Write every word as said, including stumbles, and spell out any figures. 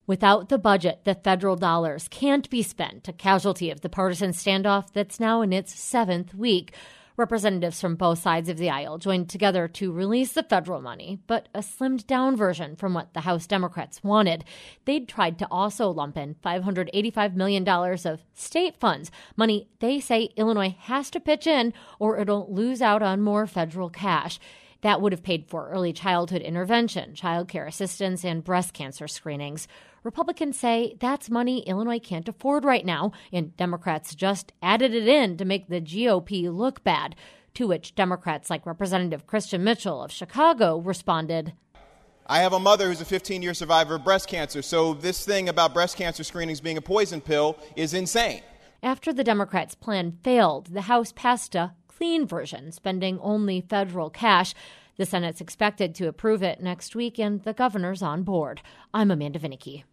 Without the budget, the federal dollars can't be spent, a casualty of the partisan standoff that's now in its seventh week. Representatives from both sides of the aisle joined together to release the federal money, but a slimmed-down version from what the House Democrats wanted. They'd tried to also lump in five hundred eighty-five million dollars of state funds, money they say Illinois has to pitch in or it'll lose out on more federal cash. That would have paid for early childhood intervention, child care assistance, and breast cancer screenings. Republicans say that's money Illinois can't afford right now, and Democrats just added it in to make the G O P look bad, to which Democrats like Representative Christian Mitchell of Chicago responded, I have a mother who's a fifteen-year survivor of breast cancer, so this thing about breast cancer screenings being a poison pill is insane. After the Democrats' plan failed, the House passed a clean version, spending only federal cash. The Senate's expected to approve it next week, and the governor's on board. I'm Amanda Vinicky.